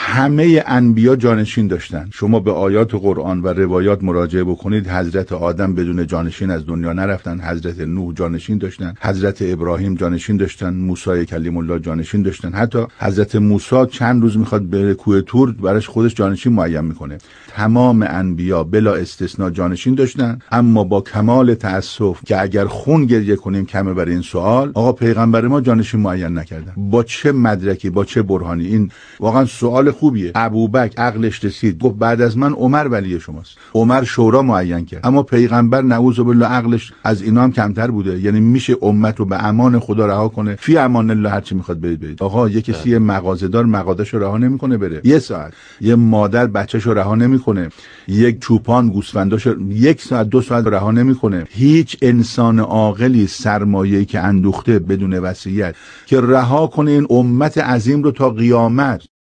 همه انبیا جانشین داشتن. شما به آیات قرآن و روایات مراجعه بکنید، حضرت آدم بدون جانشین از دنیا نرفتن، حضرت نوح جانشین داشتن، حضرت ابراهیم جانشین داشتن، موسی کلیم الله جانشین داشتن. حتی حضرت موسی چند روز میخواد بره کوه طور، براش خودش جانشین معین میکنه. تمام انبیا بلا استثناء جانشین داشتن. اما با کمال تأسف که اگر خون گریه کنیم کمه برای این سوال، آقا پیغمبر ما جانشین معین نکردن. با چه مدرکی، با چه برهانی؟ این واقعا سوال خوبیه. ابوبکر عقلش رسید، گفت بعد از من عمر ولی شماست. عمر شورا معین کرد. اما پیغمبر نعوذ بالله عقلش از اینا هم کمتر بوده. یعنی میشه امت رو به امان خدا رها کنه، فی امان الله، هر چی میخواد برید. آقا یه کسی مغازه‌دار مغازه‌شو رها نمیکنه بره یه ساعت، یه مادر بچه‌شو رها نمیکنه، یک چوپان گوسفنداشو یک ساعت دو ساعت رها نمیکنه. هیچ انسان عاقلی سرمایه‌ای که اندوخته بدون وصیت که رها کنه این امت عظیم رو تا قیامت.